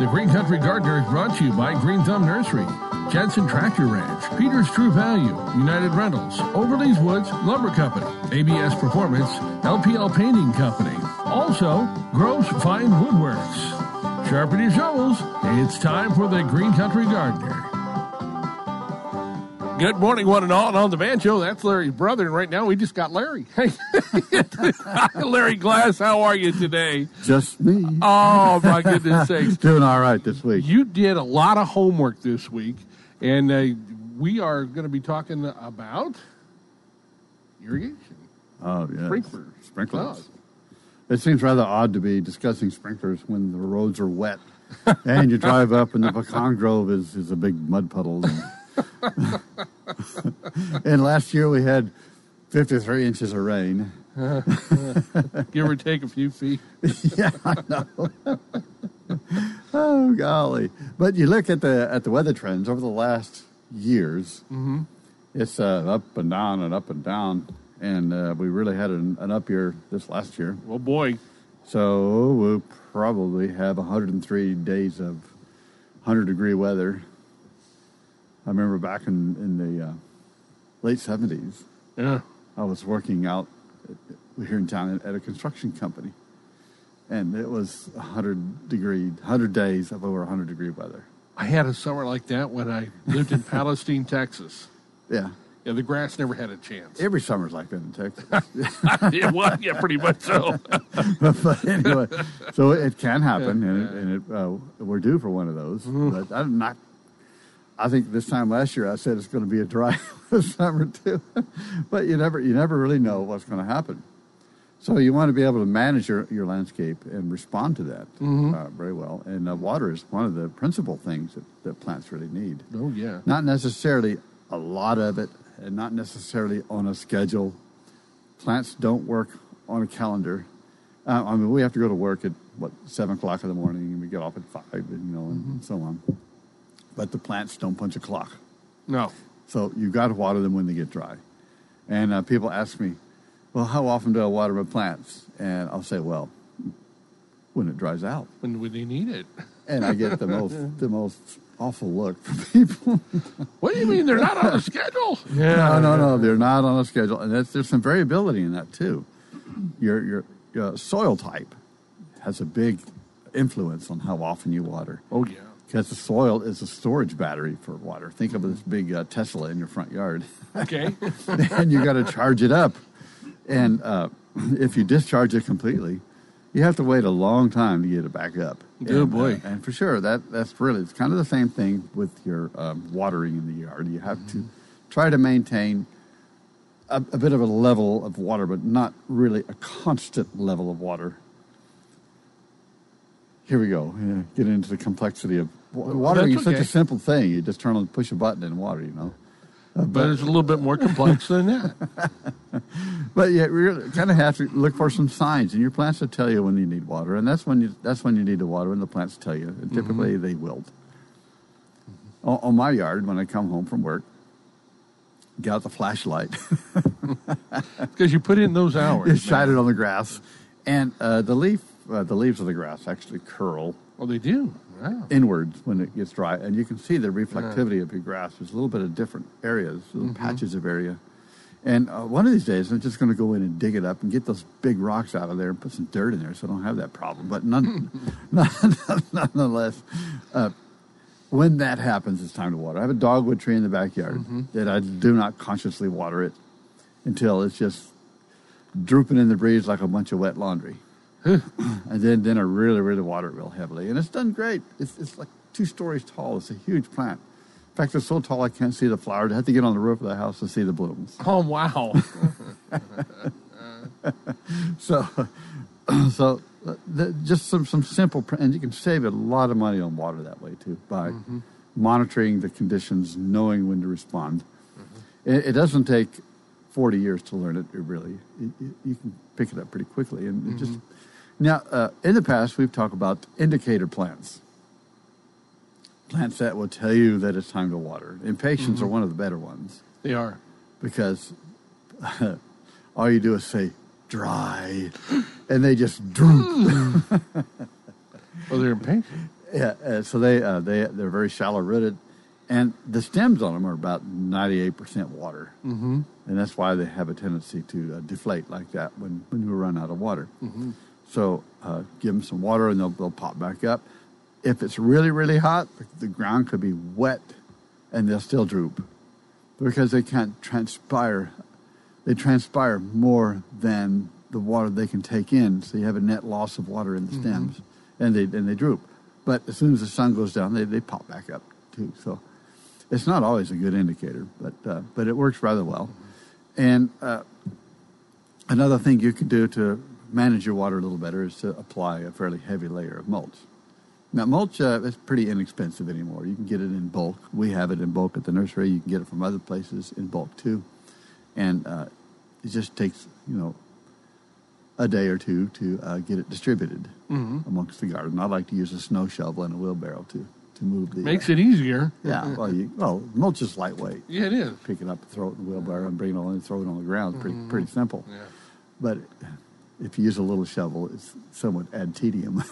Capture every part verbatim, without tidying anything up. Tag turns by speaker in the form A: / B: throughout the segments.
A: The Green Country Gardener is brought to you by Green Thumb Nursery, Jensen Tractor Ranch, Peter's True Value, United Rentals, Overleys Woods Lumber Company, A B S Performance, L P L Painting Company. Also, Gross Fine Woodworks. Sharpen your shovels. It's time for the Green Country Gardener. Good morning, one and all, and on the banjo, that's Larry's brother, and right now we just got Larry. Hey, Larry Glass, how are you today?
B: Just me.
A: Oh, my goodness sakes.
B: Doing all right this week.
A: You did a lot of homework this week, and uh, we are going to be talking about irrigation.
B: Oh, yeah.
A: Sprinklers.
B: Sprinklers. Oh. It seems rather odd to be discussing sprinklers when the roads are wet, and you drive up and the pecan grove is, is a big mud puddle. And, and last year we had fifty-three inches of rain.
A: Uh, uh, give or take a few feet.
B: Yeah, I know. Oh, golly. But you look at the at the weather trends over the last years,
A: mm-hmm.
B: it's uh, up and down and up and down. And uh, we really had an, an up year this last year.
A: Oh, boy.
B: So we'll probably have one hundred three days of one hundred degree weather. I remember back in, in the uh, late seventies,
A: yeah.
B: I was working out here in town at a construction company, and it was one hundred degree, one hundred days of over one hundred degree weather.
A: I had a summer like that when I lived in Palestine, Texas.
B: Yeah.
A: Yeah, the grass never had a chance.
B: Every summer's like that in Texas.
A: Yeah, well, yeah, pretty much so.
B: but, but anyway, so it can happen, and, it, and it, uh, we're due for one of those.
A: Mm-hmm.
B: But I'm not. I think this time last year I said it's going to be a dry summer too, but you never you never really know what's going to happen. So you want to be able to manage your, your landscape and respond to that
A: mm-hmm.
B: uh, very well. And uh, water is one of the principal things that, that plants really need.
A: Oh yeah,
B: not necessarily a lot of it, and not necessarily on a schedule. Plants don't work on a calendar. Uh, I mean, we have to go to work at what seven o'clock in the morning, and we get off at five, and, you know, and
A: mm-hmm.
B: so on. But the plants don't punch a clock.
A: No.
B: So you've got to water them when they get dry. And uh, people ask me, well, how often do I water my plants? And I'll say, well, when it dries out.
A: When, when they need it.
B: And I get the most the most awful look from people.
A: What do you mean they're not on a schedule?
B: Yeah, no, no, no, they're not on a schedule. And that's, there's some variability in that, too. Your, your, your soil type has a big influence on how often you water.
A: Oh, yeah.
B: Because the soil is a storage battery for water. Think of this big uh, Tesla in your front yard.
A: Okay.
B: And you got to charge it up. And uh, if you discharge it completely, you have to wait a long time to get it back up.
A: Oh,
B: and,
A: boy.
B: Uh, and for sure, that that's really, it's kind of the same thing with your um, watering in the yard. You have mm-hmm. to try to maintain a, a bit of a level of water, but not really a constant level of water. Here we go. Yeah, get into the complexity of watering. Is
A: okay.
B: such a simple thing. You just turn on, push a button and water, you know. Uh,
A: but, but it's a little bit more complex than that.
B: But yeah, we really kind of have to look for some signs, and your plants will tell you when you need water, and that's when you that's when you need to water. When the plants tell you, and typically mm-hmm. they wilt. Mm-hmm. On, on my yard, when I come home from work, get out the flashlight
A: because you put in those hours.
B: You shine it on the grass, and uh, the leaf. Uh, the leaves of the grass actually curl.
A: Oh, they do? Wow.
B: Inwards when it gets dry. And you can see the reflectivity yeah. of your grass. There's a little bit of different areas, little mm-hmm. patches of area. And uh, one of these days, I'm just going to go in and dig it up and get those big rocks out of there and put some dirt in there so I don't have that problem. But none, none, nonetheless, uh, when that happens, it's time to water. I have a dogwood tree in the backyard mm-hmm. that I do not consciously water it until it's just drooping in the breeze like a bunch of wet laundry. and then, then I really, really water it real heavily. And it's done great. It's, it's like two stories tall. It's a huge plant. In fact, it's so tall I can't see the flowers. I have to get on the roof of the house to see the blooms.
A: Oh, wow.
B: so, so the, just some, some simple, and you can save a lot of money on water that way, too, by mm-hmm. monitoring the conditions, knowing when to respond. Mm-hmm. It, it doesn't take forty years to learn it, it really. It, it, you can pick it up pretty quickly. And mm-hmm. it just Now, uh, in the past, we've talked about indicator plants. Plants that will tell you that it's time to water. Impatiens mm-hmm. are one of the better ones.
A: They are.
B: Because all you do is say, dry, and they just droop.
A: Well, they're impatient.
B: Yeah, uh, so they uh, they they're very shallow rooted, and the stems on them are about ninety-eight percent water,
A: mm-hmm.
B: and that's why they have a tendency to uh, deflate like that when when you run out of water.
A: Mm-hmm.
B: So uh, give them some water, and they'll they'll pop back up. If it's really really hot, the ground could be wet, and they'll still droop because they can't transpire. They transpire more than the water they can take in, so you have a net loss of water in the
A: mm-hmm.
B: stems, and they and they droop. But as soon as the sun goes down, they, they pop back up too. So it's not always a good indicator, but uh, but it works rather well. Mm-hmm. And uh, another thing you can do to manage your water a little better is to apply a fairly heavy layer of mulch. Now, mulch uh, is pretty inexpensive anymore. You can get it in bulk. We have it in bulk at the nursery. You can get it from other places in bulk too. And uh, it just takes, you know, a day or two to uh, get it distributed
A: mm-hmm.
B: amongst the garden. I like to use a snow shovel and a wheelbarrow to, to move the...
A: Makes
B: uh,
A: it easier.
B: Yeah, well, you, well, mulch is lightweight.
A: Yeah, it is.
B: Pick it up, throw it in the wheelbarrow, and bring it on and throw it on the ground. It's pretty,
A: mm-hmm.
B: pretty simple.
A: Yeah.
B: But if you use a little shovel, it's somewhat ad tedium.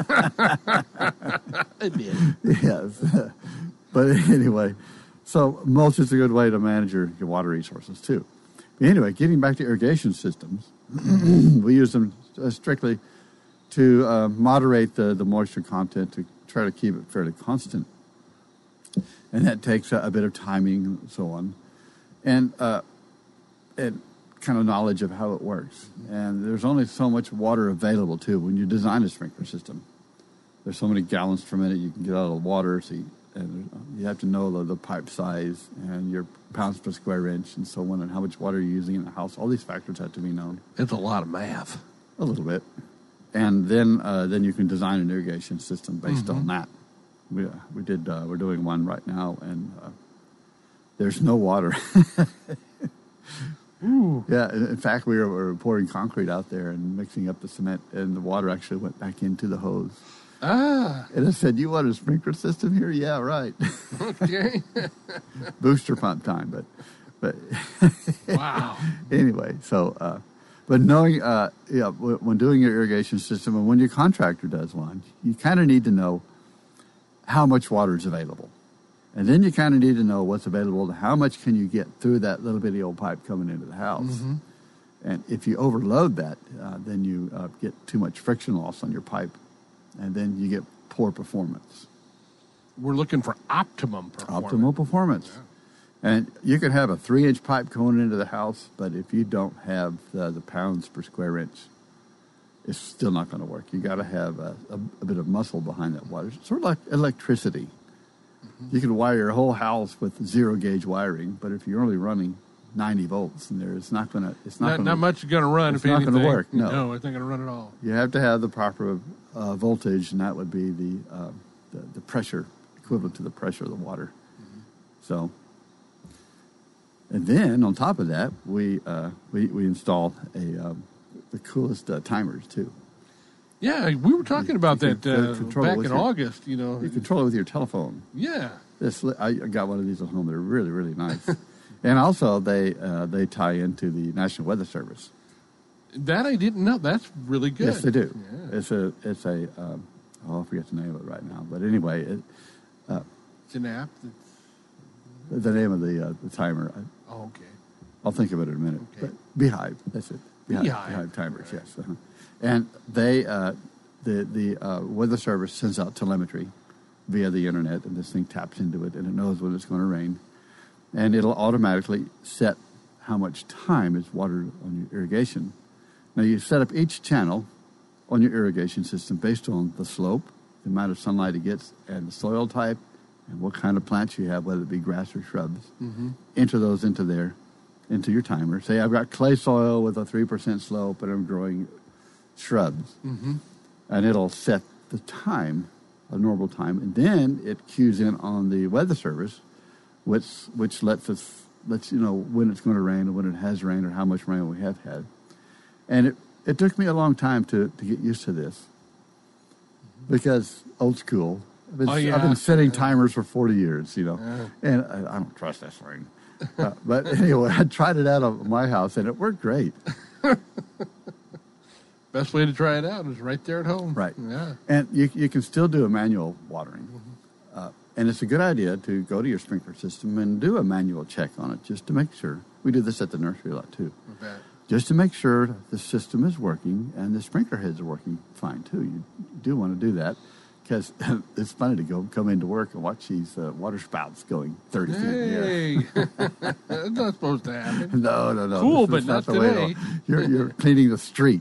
A: It did.
B: Yes. But anyway, so mulch is a good way to manage your, your water resources, too. But anyway, getting back to irrigation systems, we use them uh, strictly to uh, moderate the, the moisture content to try to keep it fairly constant. And that takes a, a bit of timing and so on. And, uh, and kind of knowledge of how it works. And there's only so much water available, too, when you design a sprinkler system. There's so many gallons per minute you can get out of the water, so you, and you have to know the, the pipe size and your pounds per square inch and so on, and how much water you're using in the house. All these factors have to be known.
A: It's a lot of math.
B: A little bit. And then uh, then you can design an irrigation system based
A: mm-hmm.
B: on that. We, uh, we did, uh, we're doing one right now, and uh, there's no water.
A: Ooh.
B: Yeah, in fact, we were, we were pouring concrete out there and mixing up the cement, and the water actually went back into the hose.
A: Ah.
B: And I said, "You want a sprinkler system here?" Yeah, right.
A: Okay.
B: Booster pump time, but but
A: wow.
B: Anyway, so uh, but knowing, uh, yeah, when doing your irrigation system, and when your contractor does one, you kind of need to know how much water is available. And then you kind of need to know what's available, how much can you get through that little bitty old pipe coming into the house.
A: Mm-hmm.
B: And if you overload that, uh, then you uh, get too much friction loss on your pipe, and then you get poor performance.
A: We're looking for optimum performance.
B: Optimal performance. Yeah. And you can have a three-inch pipe going into the house, but if you don't have the, the pounds per square inch, it's still not going to work. You got to have a, a, a bit of muscle behind that water. It's sort of like electricity. You can wire your whole house with zero gauge wiring, but if you're only running ninety volts in there, it's not going to. It's not.
A: Not,
B: gonna,
A: not much is going to run.
B: It's
A: if
B: not
A: anything.
B: going to work. No,
A: no, it's not going to run at all.
B: You have to have the proper uh, voltage, and that would be the, uh, the the pressure equivalent to the pressure of the water. Mm-hmm. So, and then on top of that, we uh, we we installed a um, the coolest uh, timers too.
A: Yeah, we were talking about
B: you
A: that
B: can,
A: uh,
B: uh,
A: back in
B: your,
A: August. You know,
B: you control it with your telephone.
A: Yeah.
B: This, I got one of these at home. They're really, really nice. And also, they uh, they tie into the National Weather Service.
A: That I didn't know. That's really good.
B: Yes, they do.
A: Yeah.
B: It's a it's a um, oh, I forget the name of it right now. But anyway, it, uh,
A: it's an app. That's...
B: The name of the uh, the timer. I,
A: oh, okay.
B: I'll think of it in a minute.
A: Okay.
B: But Beehive. That's it. Beehive,
A: Beehive.
B: Beehive timers.
A: Right.
B: Yes. Uh-huh. And they uh, the the uh, Weather Service sends out telemetry via the internet, and this thing taps into it, and it knows when it's going to rain, and it'll automatically set how much time is watered on your irrigation. Now, you set up each channel on your irrigation system based on the slope, the amount of sunlight it gets, and the soil type, and what kind of plants you have, whether it be grass or shrubs.
A: Mm-hmm.
B: Enter those into there, into your timer. Say, I've got clay soil with a three percent slope, and I'm growing shrubs.
A: Mm-hmm.
B: And it'll set the time, a normal time, and then it cues in on the Weather Service, which which lets us lets you know when it's going to rain or when it has rained or how much rain we have had. And it, it took me a long time to, to get used to this because old school. I've been,
A: oh, yeah.
B: I've been setting timers for forty years, you know,
A: yeah.
B: and I, I don't trust this thing. uh, but anyway, I tried it out of my house and it worked great.
A: Best way to try it out is right there at home.
B: Right.
A: Yeah.
B: And you, you can still do a manual watering. Mm-hmm. Uh, and it's a good idea to go to your sprinkler system and do a manual check on it just to make sure. We do this at the nursery a lot, too.
A: Okay.
B: Just to make sure the system is working and the sprinkler heads are working fine, too. You do want to do that because it's funny to go come into work and watch these uh, water spouts going thirty feet in the air.
A: That's not supposed to happen.
B: No, no, no.
A: Cool,
B: this
A: but not
B: the
A: today.
B: Way you're, you're cleaning the street.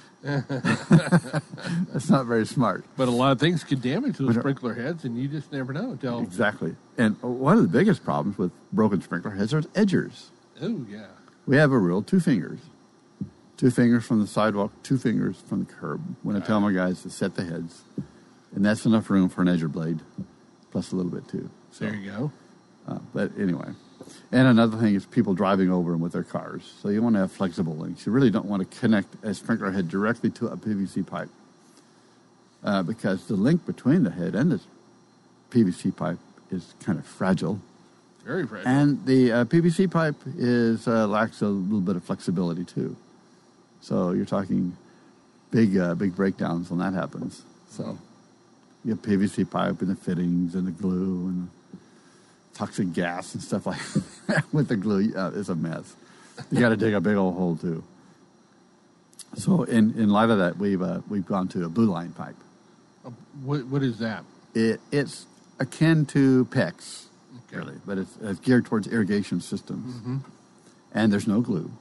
B: That's not very smart.
A: But a lot of things can damage those
B: But, uh,
A: sprinkler heads, and you just never know until...
B: Exactly. And one of the biggest problems with broken sprinkler heads are edgers.
A: Oh, yeah.
B: We have a rule, two fingers. Two fingers from the sidewalk, two fingers from the curb. When I tell my guys to set the heads. And that's enough room for an edger blade, plus a little bit, too. So,
A: There you go.
B: Uh, but anyway. And another thing is people driving over them with their cars. So you want to have flexible links. You really don't want to connect a sprinkler head directly to a P V C pipe uh, because the link between the head and the P V C pipe is kind of fragile.
A: Very fragile.
B: And the uh, P V C pipe is uh, lacks a little bit of flexibility, too. So you're talking big, uh, big breakdowns when that happens. So you have P V C pipe and the fittings and the glue and toxic gas and stuff like that with the glue. Uh, it's a mess. You got to dig a big old hole too. So in, in light of that, we've uh, we've gone to a blue line pipe.
A: Uh, what What is that?
B: It it's akin to PEX,
A: Okay.
B: really, but it's, it's geared towards irrigation systems,
A: Mm-hmm.
B: and there's no glue.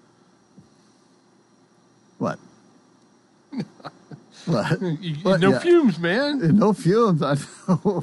B: What? What?
A: You,
B: What?
A: no
B: Yeah.
A: fumes, man.
B: No fumes. I know.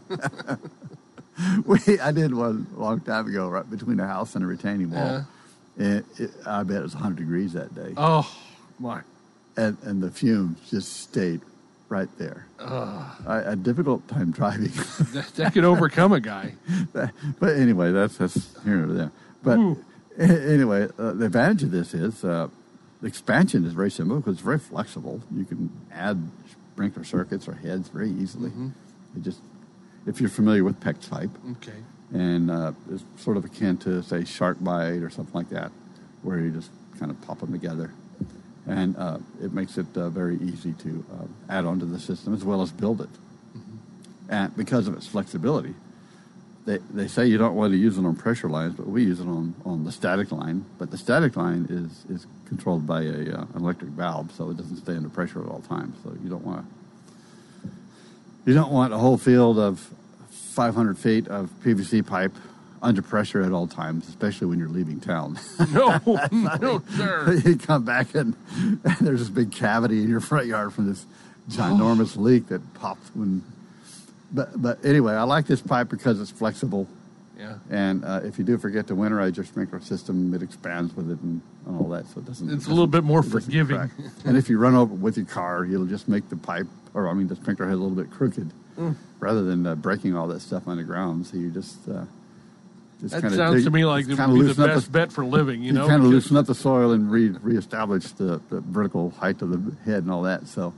B: we, I did one a long time ago, right between a house and a retaining wall.
A: Yeah.
B: And it, I bet it was one hundred degrees that day.
A: Oh, my.
B: And, and the fumes just stayed right there.
A: Uh,
B: I had a difficult time driving.
A: that, that could overcome a guy.
B: But anyway, that's, that's here or there. But
A: Ooh.
B: a- anyway, uh, the advantage of this is uh, the expansion is very simple because it's very flexible. You can add sprinkler circuits or heads very easily.
A: Mm-hmm.
B: It just, if you're familiar with PEX pipe,
A: Okay.
B: and uh, it's sort of akin to, say, shark bite or something like that, where you just kind of pop them together. And uh, it makes it uh, very easy to uh, add onto the system as well as build it.
A: Mm-hmm.
B: And because of its flexibility, they, they say you don't want to use it on pressure lines, but we use it on, on the static line. But the static line is, is controlled by a, uh, an electric valve, so it doesn't stay under pressure at all times. So you don't want to, you don't want a whole field of five hundred feet of P V C pipe under pressure at all times, especially when you're leaving town.
A: No, no, sir.
B: You come back and, and there's this big cavity in your front yard from this ginormous leak that pops when. But but anyway, I like this pipe because it's flexible,
A: Yeah.
B: and uh, if you do forget to winterize your sprinkler system, it expands with it and, and all that, so it doesn't.
A: It's
B: it
A: a little
B: doesn't-
A: bit more
B: it doesn't
A: forgiving.
B: crack. And if you run over with your car, you'll just make the pipe, or I mean the sprinkler head a little bit crooked,
A: Mm.
B: rather than uh, breaking all that stuff on the ground. So you just. Uh, just
A: That
B: kinda
A: sounds
B: dig-
A: to me like
B: just
A: it
B: kinda
A: would be the
B: loosen up
A: best bet for living, you
B: you
A: know?
B: kind of
A: because-
B: loosen up the soil and re reestablish the, the vertical height of the head and all that. So,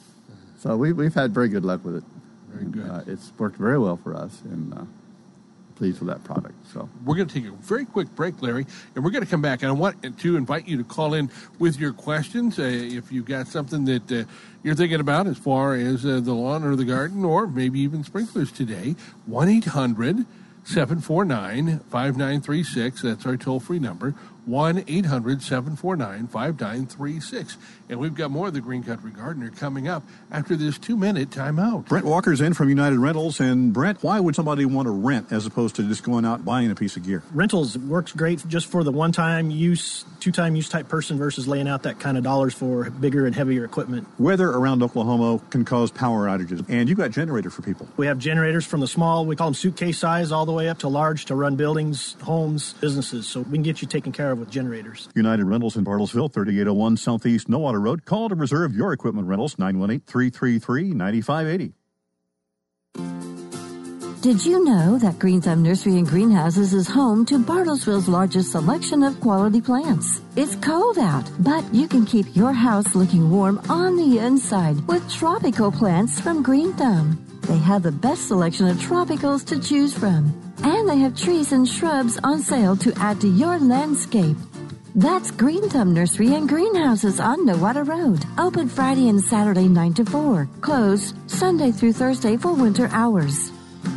B: so we we've had very good luck with it.
A: Very
B: And,
A: good.
B: Uh, it's worked very well for us, and uh, pleased with that product. So,
A: We're going to take a very quick break, Larry, and we're going to come back. And I want to invite you to call in with your questions. Uh, if you've got something that uh, you're thinking about as far as uh, the lawn or the garden, or maybe even sprinklers today, one eight hundred seven four nine five nine three six. That's our toll-free number, one eight hundred seven four nine five nine three six. And we've got more of the Green Country Gardener coming up after this two-minute timeout.
C: Brent Walker's in from United Rentals. And Brent, why would somebody want to rent as opposed to just going out and buying a piece of gear?
D: Rentals works great just for the one-time use, two-time use type person versus laying out that kind of dollars for bigger and heavier equipment.
C: Weather around Oklahoma can cause power outages, and you've got generator for people.
D: We have generators from the small, we call them suitcase size, all the way up to large to run buildings, homes, businesses. So we can get you taken care of with generators.
C: United Rentals in Bartlesville, thirty-eight oh one Southeast Nowater Road. Call to reserve your equipment rentals, nine one eight, three three three, nine five eight zero.
E: Did you know that Green Thumb Nursery and Greenhouses is home to Bartlesville's largest selection of quality plants? It's cold out, but you can keep your house looking warm on the inside with tropical plants from Green Thumb. They have the best selection of tropicals to choose from, and they have trees and shrubs on sale to add to your landscape. That's Green Thumb Nursery and Greenhouses on Nowata Road. Open Friday and Saturday nine to four. Closed Sunday through Thursday for winter hours.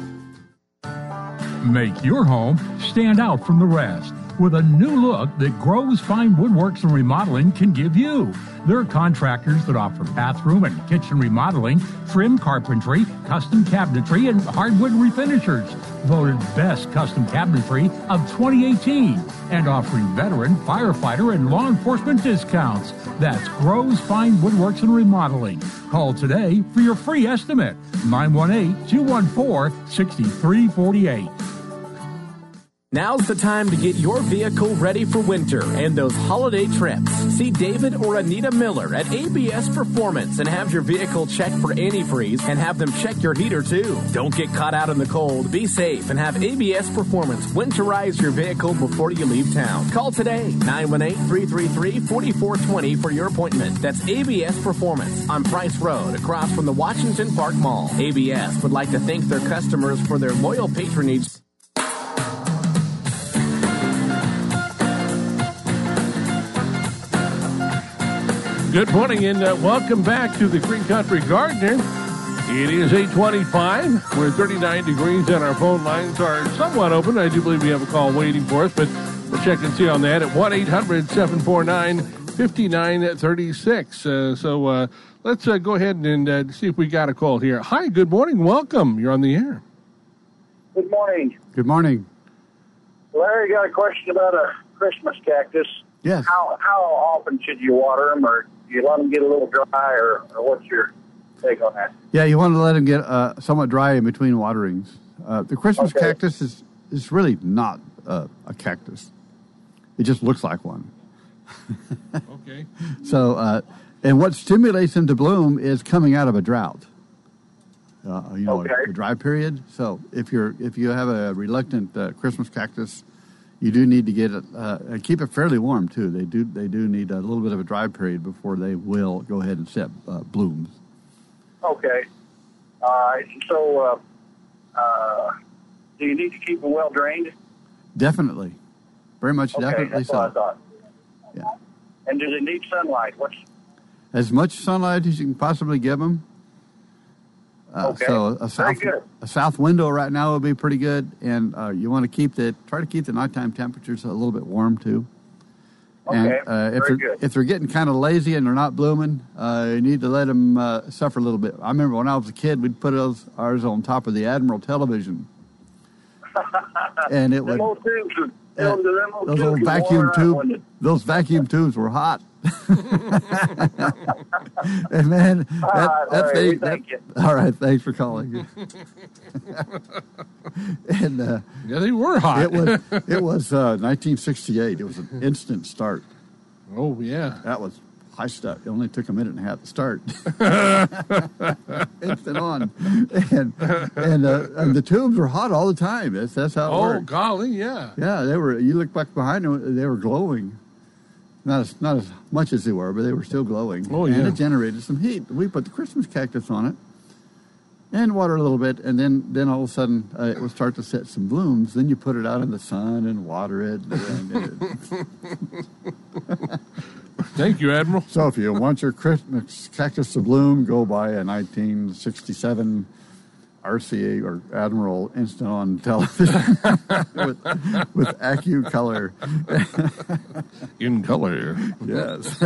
F: Make your home stand out from the rest with a new look that Groves Fine Woodworks and Remodeling can give you. They're contractors that offer bathroom and kitchen remodeling, trim carpentry, custom cabinetry, and hardwood refinishers. Voted best custom cabinetry of twenty eighteen and offering veteran, firefighter, and law enforcement discounts. That's Groves Fine Woodworks and Remodeling. Call today for your free estimate. nine one eight, two one four, six three four eight.
G: Now's the time to get your vehicle ready for winter and those holiday trips. See David or Anita Miller at A B S Performance and have your vehicle checked for antifreeze and have them check your heater too. Don't get caught out in the cold. Be safe and have A B S Performance winterize your vehicle before you leave town. Call today, nine one eight, three three three, four four two zero for your appointment. That's A B S Performance on Price Road across from the Washington Park Mall. A B S would like to thank their customers for their loyal patronage.
A: Good morning and uh, welcome back to the Green Country Gardener. It is eight twenty-five. We're thirty-nine degrees and our phone lines are somewhat open. I do believe we have a call waiting for us, but we'll check and see on that at one eight hundred, seven four nine, five nine three six. Uh, so uh, let's uh, go ahead and uh, see if we got a call here. Hi, good morning. Welcome. You're on the air.
H: Good morning.
B: Good morning.
H: Larry, got a question about a Christmas cactus.
B: Yes.
H: How how often should you water them, or do you let them get a little dry, or, or what's your take on that?
B: Yeah, you want to let them get uh, somewhat dry in between waterings. Uh, the Christmas
H: Okay.
B: cactus is, is really not uh, a cactus. It just looks like one.
A: Okay.
B: So, uh, and what stimulates them to bloom is coming out of a drought. Uh, you know,
H: Okay.
B: a, a dry period. So, if you're if you have a reluctant uh, Christmas cactus, you do need to get it uh, and keep it fairly warm too. They do they do need a little bit of a dry period before they will go ahead and set uh, blooms.
H: Okay. All right. So, uh, uh, do you need to keep them well drained?
B: Definitely, very much
H: Okay,
B: definitely
H: that's what I
B: so.
H: thought.
B: Yeah.
H: And do they need sunlight? What's
B: As much sunlight as you can possibly give them. Uh,
H: Okay.
B: So a
H: Very
B: south
H: good.
B: a south window right now would be pretty good, and uh, you want to keep the try to keep the nighttime temperatures a little bit warm too. And
H: Okay,
B: uh, if
H: very
B: they're
H: good.
B: if they're getting kind of lazy and they're not blooming, uh, you need to let them uh, suffer a little bit. I remember when I was a kid, we'd put those ours on top of the Admiral television, and it would
H: them old tubes? would-
B: uh,
H: them old
B: those
H: tubes
B: old
H: would
B: vacuum
H: water out,
B: tube
H: wouldn't it?
B: those vacuum tubes were hot. And man, that,
H: All right,
B: that
H: Larry, we
B: thing.
H: thank
B: that-
H: you.
B: all right, thanks for calling. And uh,
A: Yeah, they were hot.
B: it was it was uh, nineteen sixty-eight. It was an instant start.
A: Oh, yeah.
B: That was high stuff. It only took a minute and a half to start. Instant on, and and, uh, and the tubes were hot all the time. That's that's how it
A: Oh,
B: worked.
A: golly, yeah.
B: Yeah, they were. You look back behind them; they were glowing. Not as not as much as they were, but they were still glowing.
A: Oh,
B: And
A: yeah.
B: it generated some heat. We put the Christmas cactus on it, and water a little bit, and then then all of a sudden uh, it will start to set some blooms. Then you put it out in the sun and water it. And it
A: Thank you, Admiral.
B: so if you want your Christmas cactus to bloom, go buy a nineteen sixty-seven R C A or Admiral instant on television with, with AccuColor.
A: In color.
B: Yes.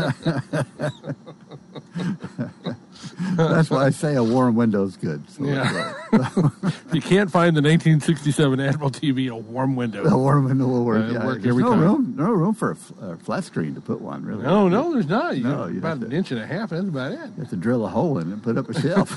B: That's why I say a warm window is good. So
A: Yeah.
B: uh,
A: You can't find the nineteen sixty-seven Admiral T V in a warm window.
B: a warm window will work.
A: Uh,
B: yeah,
A: work
B: there's
A: every
B: no
A: time.
B: room, no room for a, f- a flat screen to put one. Really.
A: No, no, there's not. You
B: No,
A: got
B: you
A: about
B: have
A: an
B: to-
A: inch and a half. That's about it.
B: You have to drill a hole in it and put up a shelf.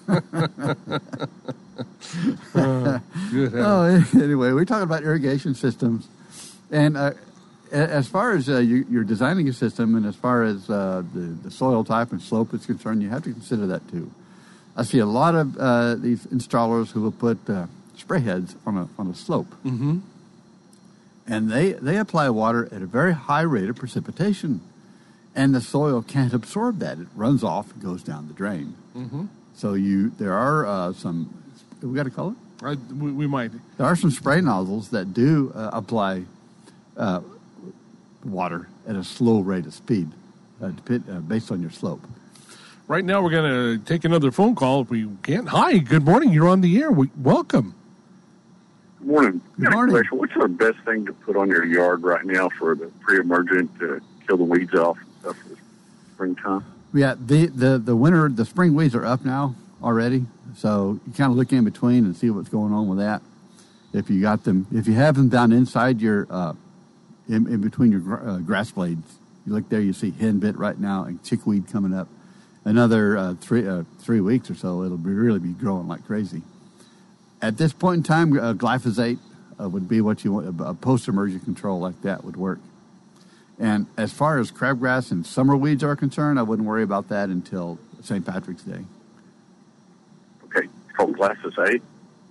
A: Good.
B: Oh, anyway, we're talking about irrigation systems, and uh, a- as far as uh, you, you're designing a system, and as far as uh, the, the soil type and slope is concerned, you have to consider that too. I see a lot of uh, these installers who will put uh, spray heads on a on a slope,
A: Mm-hmm.
B: and they they apply water at a very high rate of precipitation, and the soil can't absorb that. It runs off and goes down the drain.
A: Mm-hmm.
B: So you there are uh, some we got to call it.
A: I, we, we might.
B: There are some spray nozzles that do uh, apply uh, water at a slow rate of speed, uh, depend, uh, based on your slope.
A: Right now, we're going to take another phone call if we can. Hi, good morning. You're on the air. We, welcome.
H: Good morning.
B: Good morning.
H: Question. What's the best thing to put on your yard right now for the pre-emergent to kill the weeds off and stuff for the springtime?
B: Yeah, the, the, the winter, the spring weeds are up now already, so you kind of look in between and see what's going on with that. If you got them, if you have them down inside your, uh, in, in between your gra- uh, grass blades, you look there, you see henbit right now and chickweed coming up. Another uh, three uh, three weeks or so, it'll be really be growing like crazy. At this point in time, uh, glyphosate uh, would be what you want. A post-emergent control like that would work. And as far as crabgrass and summer weeds are concerned, I wouldn't worry about that until Saint Patrick's Day.
H: Okay, it's called glyphosate.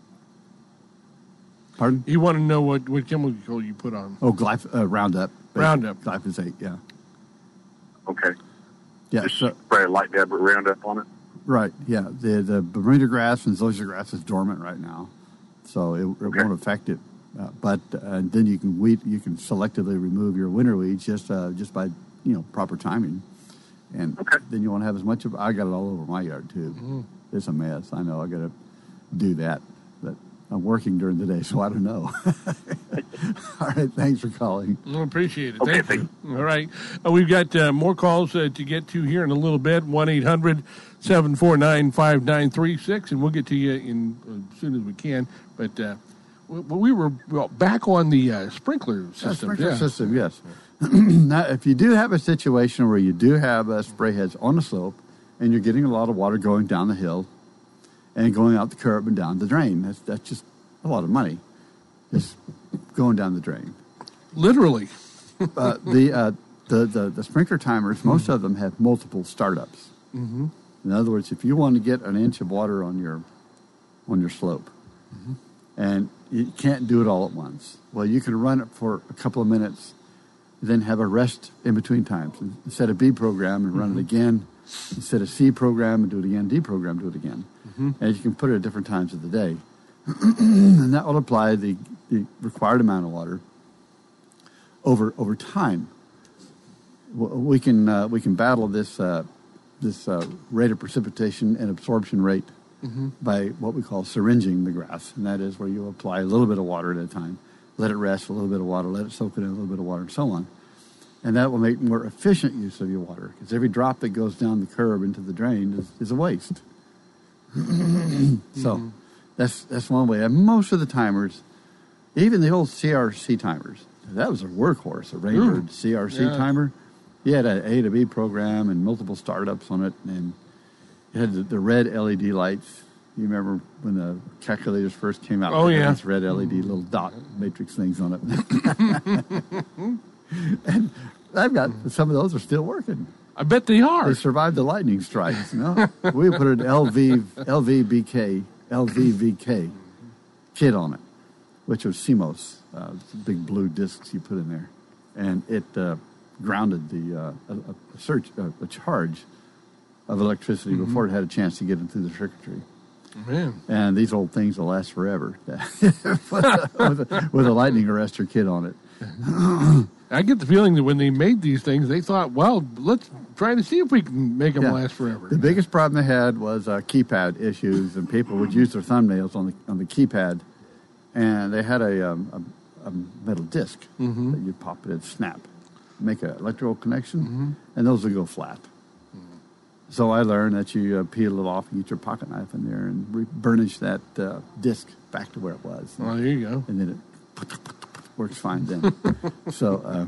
B: Pardon?
A: You want to know what, what chemical you put on?
B: Oh, glyph- uh, Roundup.
A: Roundup.
B: Glyphosate, yeah.
H: Okay.
B: Yeah,
H: Just
B: so,
H: spray a light dab of Roundup on it?
B: right, yeah. The the Bermuda grass and zoysia grass is dormant right now, so it, it
H: Okay.
B: won't affect it. Uh, but uh, then you can weed, you can selectively remove your winter weeds just uh, just by you know proper timing, and
H: Okay.
B: then you won't have as much of. I got it all over my yard too.
A: Mm-hmm.
B: It's a mess. I know I got to do that, but I'm working during the day, so I don't know. All right, thanks for calling.
A: I appreciate it.
H: Okay,
A: Thank you. All right. Uh, we've got uh, more calls uh, to get to here in a little bit. one eight hundred seven four nine five nine three six, and we'll get to you in uh, as soon as we can. But uh, we, we were well, back on the uh, sprinkler system.
B: Uh, sprinkler
A: yeah.
B: system, yes. Now, if you do have a situation where you do have uh, spray heads on the slope and you're getting a lot of water going down the hill and going out the curb and down the drain, that's, that's just a lot of money just going down the drain.
A: Literally.
B: uh, the, uh, the, the the sprinkler timers, most of them have multiple startups.
A: Mm-hmm.
B: In other words, if you want to get an inch of water on your on your slope,
A: Mm-hmm.
B: and you can't do it all at once, well, you can run it for a couple of minutes, then have a rest in between times. Instead of B program and run
A: Mm-hmm.
B: it again, instead of C program and do it again, D program, do it again.
A: Mm-hmm.
B: And you can put it at different times of the day. And that will apply the, the required amount of water over over time. We can uh, we can battle this uh, this uh, rate of precipitation and absorption rate mm-hmm. by what we call syringing the grass, and that is where you apply a little bit of water at a time, let it rest, a little bit of water, let it soak it in a little bit of water, and so on. And that will make more efficient use of your water, because every drop that goes down the curb into the drain is, is a waste. So mm-hmm. that's that's one way. And most of the timers, even the old C R C timers, that was a workhorse, a Rainbird Ooh. C R C yeah. timer. He had an A to B program and multiple startups on it, and it had the, the red L E D lights. You remember when the calculators first came out?
A: Oh, yeah.
B: These red L E D little dot matrix things on it. And I've got some of those are still working.
A: I bet they are.
B: They survived the lightning strikes. You know? We put an L V, L V B K, L V V K kit on it, which was C M O S, uh, big blue discs you put in there. And it uh, grounded the uh, a, a, surge, uh, a charge of electricity mm-hmm. before it had a chance to get into the circuitry.
A: Man.
B: And these old things will last forever with, a, with a lightning arrestor kit on it.
A: I get the feeling that when they made these things, they thought, well, let's try to see if we can make them yeah. last forever.
B: The biggest problem they had was uh, keypad issues, and people would use their thumbnails on the on the keypad, and they had a, um, a, a metal disc mm-hmm. that you'd pop it and snap, make an electrical connection, mm-hmm. and those would go flat. Mm-hmm. So I learned that you uh, peel it off and get your pocket knife in there and re- burnish that uh, disc back to where it was.
A: Oh, there you go.
B: And then it works fine then. So uh,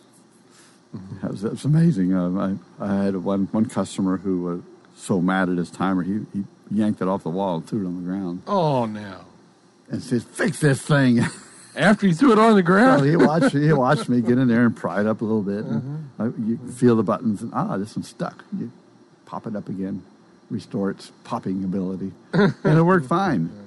B: that, was, that was amazing. Uh, I, I had one, one customer who was so mad at his timer, he, he yanked it off the wall and threw it on the ground.
A: Oh, no.
B: And said, fix this thing.
A: After he threw it on the ground?
B: So he watched he watched me get in there and pry it up a little bit. And uh-huh. I, you feel the buttons, and ah, this one's stuck. You pop it up again, restore its popping ability. And it worked fine. Uh-huh.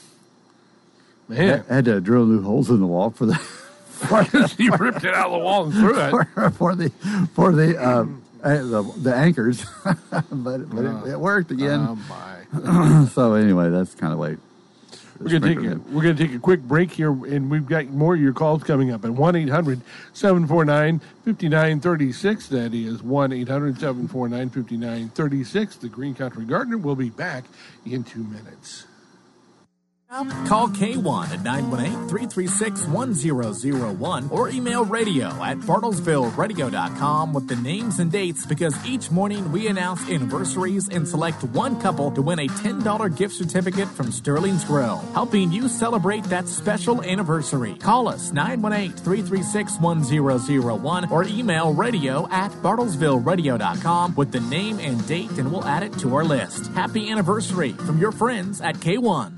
A: Man.
B: I had to drill new holes in the wall for the. For
A: he ripped it out of the wall and threw it
B: for, for the for the, uh, the the anchors, but, but oh. it, it worked again.
A: Oh my!
B: So anyway, that's kind of way.
A: We're going to take a, we're going to take a quick break here, and we've got more of your calls coming up at one eight hundred seven four nine five nine three six. That is one eight hundred seven four nine five nine three six. The Green Country Gardener will be back in two minutes.
G: Call K one at nine one eight, three three six, one zero zero one or email radio at bartlesville radio dot com with the names and dates, because each morning we announce anniversaries and select one couple to win a ten dollars gift certificate from Sterling's Grill, helping you celebrate that special anniversary. Call us nine one eight, three three six, one zero zero one or email radio at bartlesville radio dot com with the name and date, and we'll add it to our list. Happy anniversary from your friends at K one.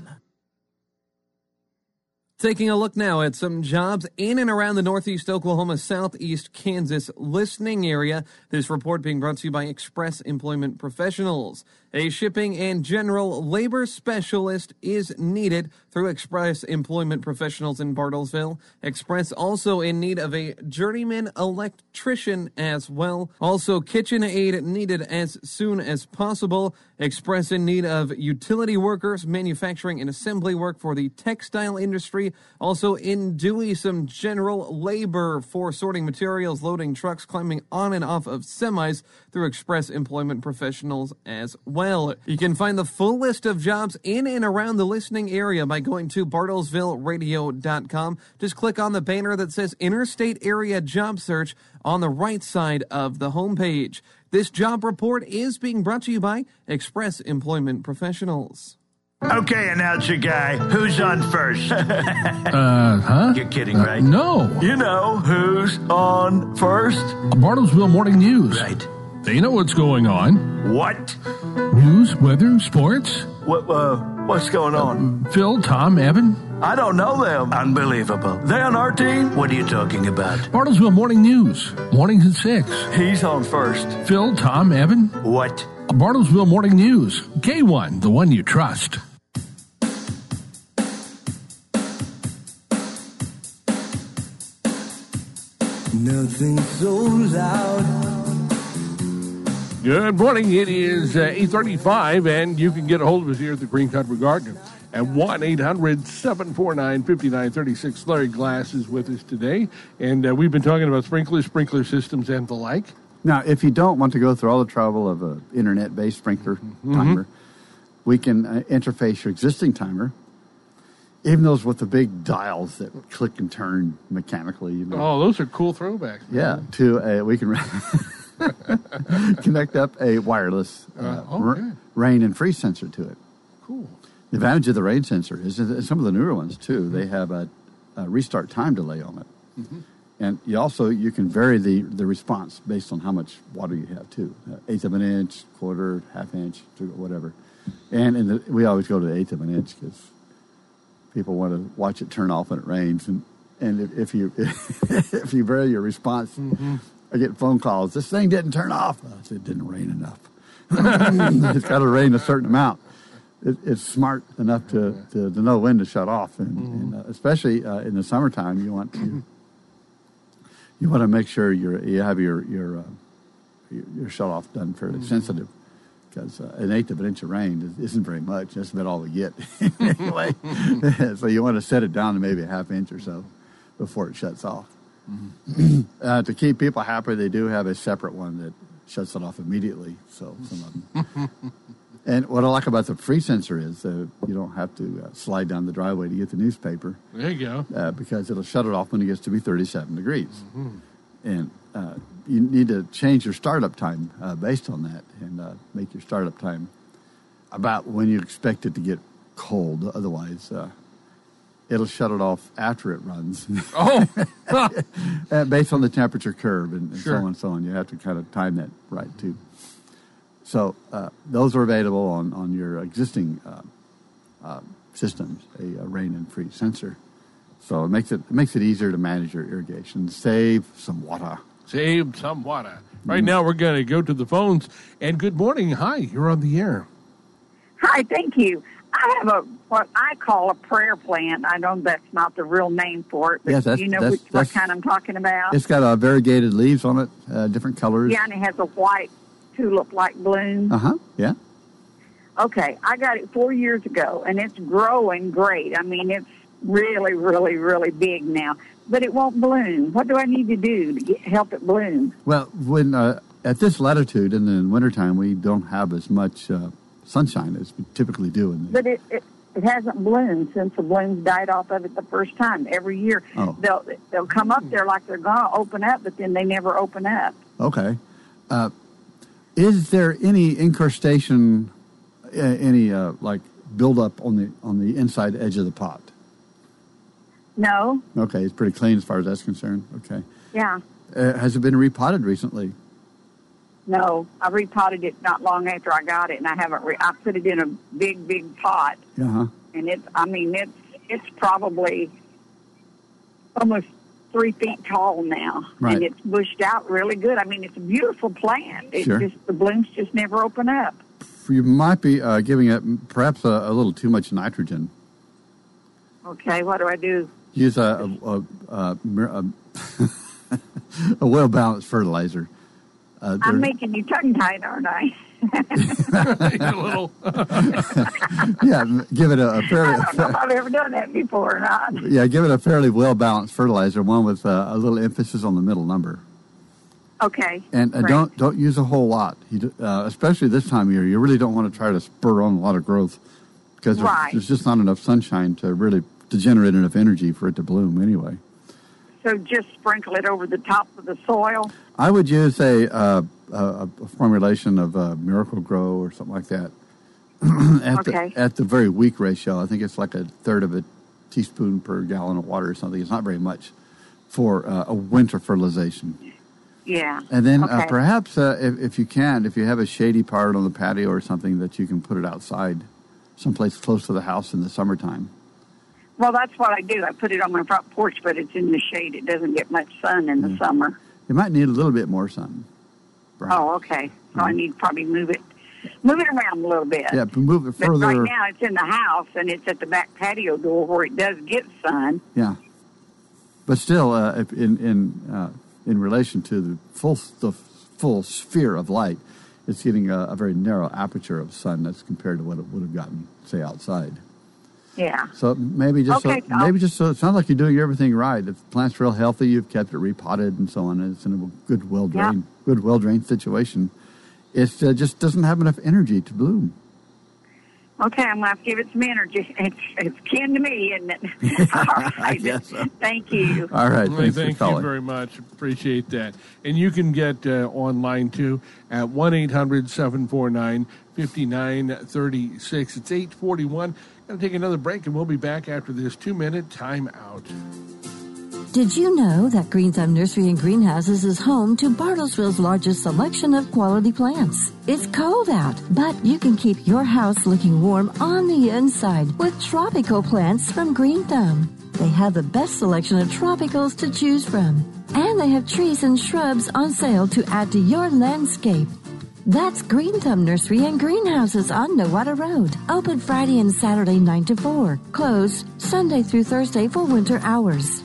I: Taking a look now at some jobs in and around the Northeast Oklahoma, Southeast Kansas listening area. This report being brought to you by Express Employment Professionals. A shipping and general labor specialist is needed through Express Employment Professionals in Bartlesville. Express also in need of a journeyman electrician as well. Also kitchen aid needed as soon as possible. Express in need of utility workers, manufacturing and assembly work for the textile industry. Also in Dewey, some general labor for sorting materials, loading trucks, climbing on and off of semis through Express Employment Professionals as well. You can find the full list of jobs in and around the listening area by going to bartlesville radio dot com. Just click on the banner that says Interstate Area Job Search on the right side of the homepage. This job report is being brought to you by Express Employment Professionals.
J: Okay, announcer guy, who's on first?
A: uh, huh?
J: You're kidding,
A: uh,
J: right?
A: No.
J: You know who's on first?
A: Bartlesville Morning News.
J: Right.
A: They know what's going on.
J: What?
A: News, weather, sports.
J: What? Uh, what's going on?
A: Uh, Phil, Tom, Evan.
J: I don't know them. Unbelievable. They on our team? What are you talking about?
A: Bartlesville Morning News. Mornings at six.
J: He's on first.
A: Phil, Tom, Evan.
J: What?
A: Bartlesville Morning News. K one, the one you trust.
K: Nothing so loud.
A: Good morning. It is uh, eight thirty-five, and you can get a hold of us here at the Green Country Gardener at one eight hundred seven four nine five nine three six. Larry Glass is with us today, and uh, we've been talking about sprinklers, sprinkler systems, and the like.
B: Now, if you don't want to go through all the trouble of an internet-based sprinkler
A: mm-hmm.
B: timer, we can uh, interface your existing timer, even those with the big dials that click and turn mechanically. You know.
A: Oh, those are cool throwbacks.
B: Yeah, to a, we can connect up a wireless uh, uh, oh, r- rain and freeze sensor to it.
A: Cool.
B: The advantage of the rain sensor is that some of the newer ones, too, mm-hmm. they have a, a restart time delay on it. Mm-hmm. And you also, you can vary the, the response based on how much water you have, too. Uh, eighth of an inch, quarter, half inch, whatever. And in the, we always go to the eighth of an inch because people want to watch it turn off when it rains. And, and if, if you if you vary your response, mm-hmm. I get phone calls. This thing didn't turn off. I said, it didn't rain enough. It's got to rain a certain amount. It, it's smart enough to, to, to know when to shut off. And, mm-hmm. and uh, especially uh, in the summertime, you want to you want to make sure you're, you have your your, uh, your, your shut off done fairly mm-hmm. sensitive. Because uh, an eighth of an inch of rain isn't very much. That's about all we get anyway. So you want to set it down to maybe a half inch or so before it shuts off. Mm-hmm. uh, to keep people happy, they do have a separate one that shuts it off immediately. So some of them. And what I like about the freeze sensor is uh, you don't have to uh, slide down the driveway to get the newspaper.
A: There you go.
B: Uh, because it'll shut it off when it gets to be thirty-seven degrees. Mm-hmm. And uh, you need to change your startup time uh, based on that and uh, make your startup time about when you expect it to get cold. Otherwise, uh, it'll shut it off after it runs.
A: Oh!
B: uh, based on the temperature curve and, and
A: sure.
B: so on and so on. You have to kind of time that right, too. So uh, those are available on, on your existing uh, uh, systems, a, a rain and freeze sensor. So it makes it, it makes it easier to manage your irrigation, save some water.
A: Save some water. Right mm-hmm. now we're going to go to the phones. And good morning. Hi, you're on the air.
L: Hi, thank you. I have a what I call a prayer plant. I know that's not the real name for it, but
B: yes, that's,
L: you know
B: that's,
L: which,
B: that's,
L: what kind I'm talking about?
B: It's got uh, variegated leaves on it, uh, different colors.
L: Yeah, and it has a white tulip-like bloom.
B: Uh-huh, yeah.
L: Okay, I got it four years ago, and it's growing great. I mean, it's really, really, really big now. But it won't bloom. What do I need to do to get, help it bloom?
B: Well, when uh, at this latitude in the wintertime, we don't have as much uh, sunshine as we typically do. In the...
L: But it, it it hasn't bloomed since the blooms died off of it the first time. Every year,
B: oh.
L: they'll they'll come up there like they're going to open up, but then they never open up.
B: Okay. Uh, is there any incrustation, uh, any uh, like buildup on the on the inside edge of the pot?
L: No.
B: Okay, it's pretty clean as far as that's concerned. Okay.
L: Yeah.
B: Uh, has it been repotted recently?
L: No, I repotted it not long after I got it, and I haven't. Re- I put it in a big, big pot,
B: Uh-huh.
L: and it's. I mean, it's it's probably almost three feet tall now,
B: Right.
L: and it's bushed out really good. I mean, it's a beautiful plant. It's
B: Sure.
L: just the blooms just never open up.
B: You might be uh, giving it perhaps a, a little too much nitrogen.
L: Okay, what do I do?
B: Use a a, a, a, a well-balanced fertilizer. Uh,
L: I'm making you tongue-tied, aren't I?
A: a little.
B: yeah, give it a, a fairly.
L: I don't know if I've ever done that before or not.
B: Yeah, give it a fairly well-balanced fertilizer, one with uh, a little emphasis on the middle number.
L: Okay.
B: And uh,
L: great.
B: don't don't use a whole lot, you do, uh, especially this time of year. You really don't want to try to spur on a lot of growth because there's,
L: Right.
B: there's just not enough sunshine to really to generate enough energy for it to bloom anyway.
L: So just sprinkle it over the top of the soil?
B: I would use a, uh, a, a formulation of uh, Miracle Grow or something like that. at,
L: Okay.
B: the, at the very weak ratio. I think it's like a third of a teaspoon per gallon of water or something. It's not very much for uh, a winter fertilization.
L: Yeah.
B: And then
L: okay.
B: uh, perhaps uh, if, if you can, if you have a shady part on the patio or something, that you can put it outside someplace close to the house in the summertime.
L: Well, that's what I do. I put it on my front porch, but it's in the shade. It doesn't get much sun in the
B: Yeah.
L: summer.
B: You might need a little bit more sun. perhaps.
L: Oh, okay. So I need to probably move it, move it around a little bit.
B: Yeah, but move it
L: But
B: further.
L: right now it's in the house, and it's at the back patio door where it does get sun.
B: Yeah, but still, uh, if in in uh, in relation to the full the full sphere of light, it's getting a, a very narrow aperture of sun as compared to what it would have gotten, say, outside.
L: Yeah.
B: So maybe just
L: Okay,
B: so, maybe just so it sounds like you're doing everything right. If the plant's real healthy, you've kept it repotted and so on, and it's in a good well drained, good well drained situation. It uh, just doesn't have enough energy to bloom.
L: Okay, I'm going to have to give it some energy. It's, it's kin to me, isn't it? All right.
B: Yes, sir.
L: Thank you.
B: All right.
A: Well,
B: Thanks
A: thank
B: for
A: you
B: calling.
A: very much. Appreciate that. And you can get uh, online, too, at one eight hundred seven four nine five nine three six. It's eight forty-one. Going to take another break, and we'll be back after this two-minute timeout.
E: Did you know that Green Thumb Nursery and Greenhouses is home to Bartlesville's largest selection of quality plants? It's cold out, but you can keep your house looking warm on the inside with tropical plants from Green Thumb. They have the best selection of tropicals to choose from, and they have trees and shrubs on sale to add to your landscape. That's Green Thumb Nursery and Greenhouses on Nowata Road. Open Friday and Saturday nine to four. Closed Sunday through Thursday for winter hours.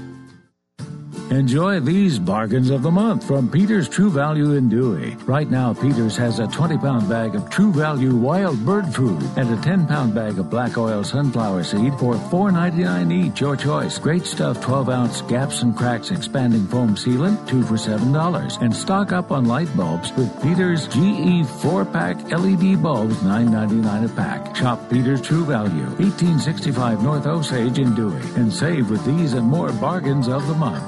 M: Enjoy these bargains of the month from Peter's True Value in Dewey. Right now, Peter's has a twenty-pound bag of True Value wild bird food and a ten-pound bag of black oil sunflower seed for four ninety-nine each, your choice. Great stuff twelve-ounce gaps and cracks expanding foam sealant, two for seven dollars. And stock up on light bulbs with Peter's G E four-pack L E D bulbs, nine ninety-nine a pack. Shop Peter's True Value, eighteen sixty-five North Osage in Dewey, and save with these and more bargains of the month.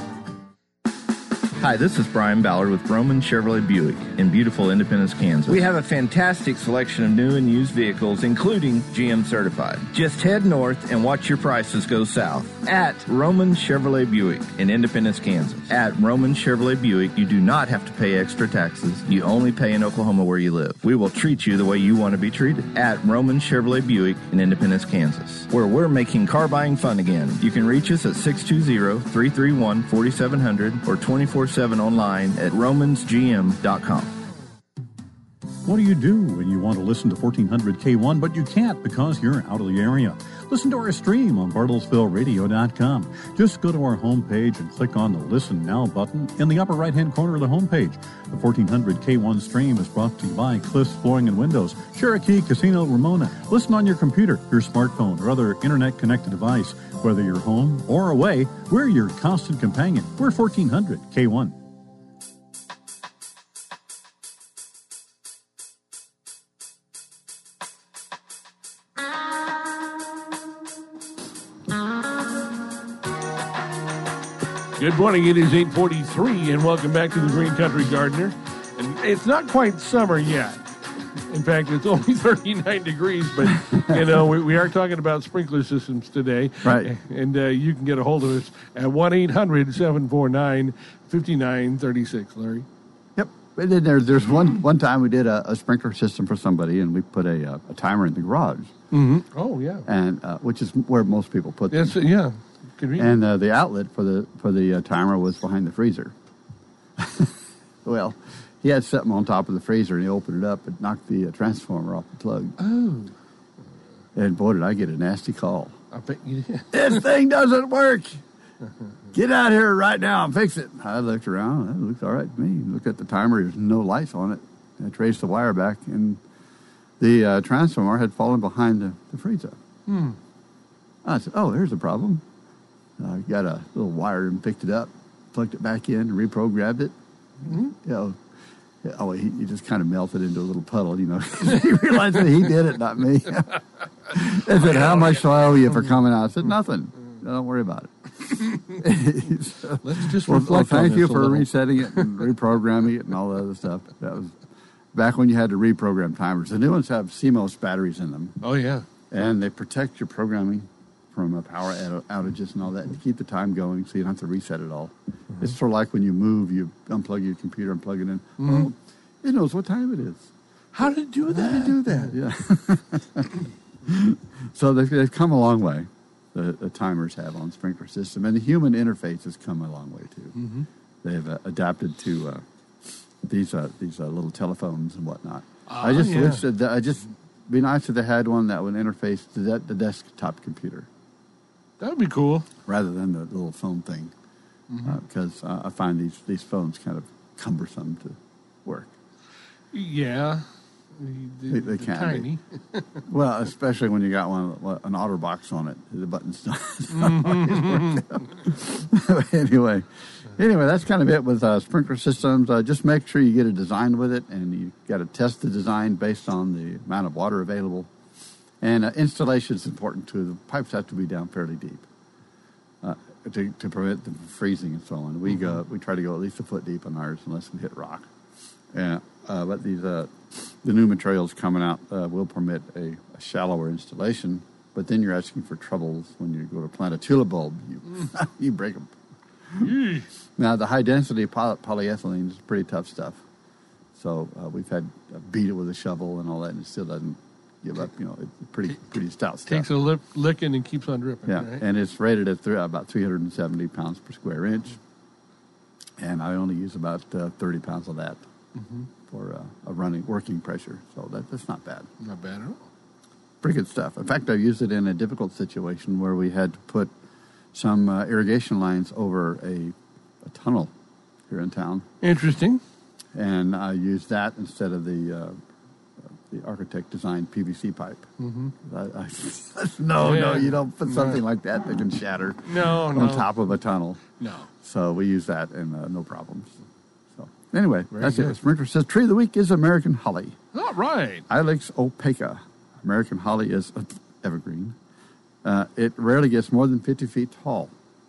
N: Hi, this is Brian Ballard with Roman Chevrolet Buick in beautiful Independence, Kansas. We have a fantastic selection of new and used vehicles, including G M certified. Just head north and watch your prices go south at Roman Chevrolet Buick in Independence, Kansas. At Roman Chevrolet Buick, you do not have to pay extra taxes. You only pay in Oklahoma where you live. We will treat you the way you want to be treated. At Roman Chevrolet Buick in Independence, Kansas, where we're making car buying fun again. You can reach us at six two zero, three three one, four seven zero zero or twenty-four seven online at romans g m dot com.
C: What do you do when you want to listen to fourteen hundred K one, but you can't because you're out of the area? Listen to our stream on Bartlesville Radio dot com. Just go to our homepage and click on the Listen Now button in the upper right-hand corner of the homepage. The fourteen hundred K one stream is brought to you by Cliffs Flooring and Windows, Cherokee Casino Ramona. Listen on your computer, your smartphone, or other internet-connected device. Whether you're home or away, we're your constant companion. We're fourteen hundred K one.
A: Good morning. It is eight forty-three, and welcome back to the Green Country Gardener. And it's not quite summer yet. In fact, it's only thirty-nine degrees, but, you know, we, we are talking about sprinkler systems today.
B: Right.
A: And uh, you can get a hold of us at one eight hundred seven four nine five nine three six, Larry.
B: Yep. And then there, there's one one time we did a, a sprinkler system for somebody, and we put a, a timer in the garage.
A: Mm-hmm. Oh, yeah.
B: And uh, which is where most people put them.
A: Yes, yeah. Convenient.
B: And uh, the outlet for the for the uh, timer was behind the freezer. Well, he had something on top of the freezer, and he opened it up and knocked the uh, transformer off the plug.
A: Oh.
B: And boy, did I get a nasty call.
A: I bet you did.
B: This thing doesn't work. Get out here right now and fix it. I looked around. It looked all right to me. Looked at the timer. There's no lights on it. I traced the wire back, and the uh, transformer had fallen behind the, the freezer.
A: Hmm.
B: I said, oh, there's the problem. I got a little wire and picked it up, plugged it back in, reprogrammed it.
A: Mm-hmm.
B: You know, oh, he, he just kind of melted into a little puddle, you know. He realized that he did it, not me. I said, how much do I owe you for coming out? I said, nothing. Don't worry about it. So,
A: Let's just
B: well,
A: reflect
B: well, thank
A: on
B: you
A: this a
B: for
A: little.
B: resetting it and reprogramming it and all the other stuff. That was back when you had to reprogram timers. The new ones have C M O S batteries in them.
A: Oh, yeah.
B: And they protect your programming from uh, power out- outages and all that, to keep the time going so you don't have to reset it all. Mm-hmm. It's sort of like when you move, you unplug your computer and plug it in.
A: Mm-hmm.
B: Oh, it knows what time it is.
A: How did it do
B: How
A: that?
B: did it do that? Yeah. So they've, they've come a long way, the, the timers have on sprinkler system. And the human interface has come a long way, too.
A: Mm-hmm.
B: They've uh, adapted to uh, these uh, these uh, little telephones and whatnot.
A: Uh,
B: I just
A: yeah.
B: wish that I just be nice if they had one that would interface to that, the desktop computer.
A: That would be cool.
B: Rather than the little phone thing. Because mm-hmm. uh, uh, I find these, these phones kind of cumbersome to work.
A: Yeah.
B: They, they can
A: tiny.
B: be. Well, especially when you got one an OtterBox on it. The button's not, not always Anyway. Anyway, that's kind of it with uh, sprinkler systems. Uh, just make sure you get a design with it, and you got to test the design based on the amount of water available. And uh, installation is important, too. The pipes have to be down fairly deep uh, to, to prevent them from freezing and so on. We mm-hmm. go, we try to go at least a foot deep on ours unless we hit rock. Yeah, uh, but these uh, the new materials coming out uh, will permit a, a shallower installation, but then you're asking for troubles when you go to plant a tulip bulb. You, mm. you break them.
A: Mm.
B: Now, the high-density poly- polyethylene is pretty tough stuff. So uh, we've had uh, beat it with a shovel and all that, and it still doesn't give up. You know, it's pretty pretty stout stuff.
A: Takes a lip, licking and keeps on dripping.
B: Yeah,
A: right?
B: and it's rated at th- about three hundred seventy pounds per square inch, and I only use about uh, thirty pounds of that mm-hmm. for uh, a running working pressure. So that, that's not bad.
A: Not bad at all.
B: Pretty good stuff. In fact, I used it in a difficult situation where we had to put some uh, irrigation lines over a, a tunnel here in town.
A: Interesting.
B: And I used that instead of the uh, the architect designed P V C pipe.
A: Mm-hmm.
B: I, I, no, yeah. no, you don't put something no. like that that can shatter
A: no,
B: on
A: no.
B: top of a tunnel.
A: No.
B: So we use that and uh, no problems. So anyway,
A: Very
B: that's
A: good.
B: it. Sprinkler says tree of the week is American holly.
A: All right.
B: Ilex opaca. American holly is evergreen. Uh, it rarely gets more than fifty feet tall.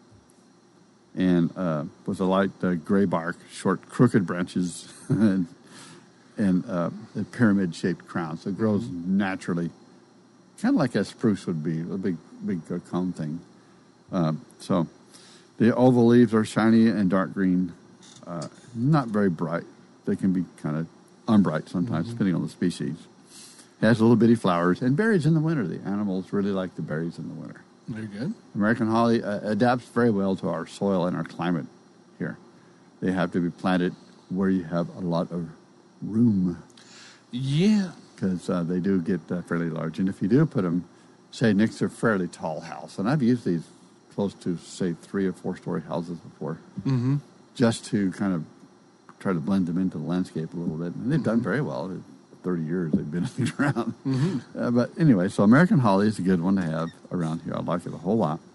B: And uh, with a light uh, gray bark, short, crooked branches, and, and uh, a pyramid-shaped crown. So it grows mm-hmm. naturally, kind of like a spruce would be, a big, big uh, cone thing. Uh, so the oval leaves are shiny and dark green, uh, not very bright. They can be kind of unbright sometimes, mm-hmm. depending on the species. It has little bitty flowers and berries in the winter. The animals really like the berries in the winter.
A: Very good.
B: American holly uh, adapts very well to our soil and our climate here. They have to be planted where you have a lot of room.
A: Yeah.
B: Because uh, they do get uh, fairly large. And if you do put them say, next to a fairly tall house. And I've used these close to, say, three or four-story houses before,
O: mm-hmm.
B: just to kind of try to blend them into the landscape a little bit. And they've mm-hmm. done very well. thirty years they've been in the ground.
O: Mm-hmm.
B: Uh, but anyway, so American holly is a good one to have around here. I like it a whole lot.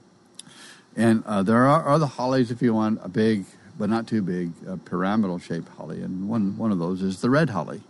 B: And uh, there are other hollies if you want a big, but not too big, uh, pyramidal-shaped holly. And one, one of those is the red holly,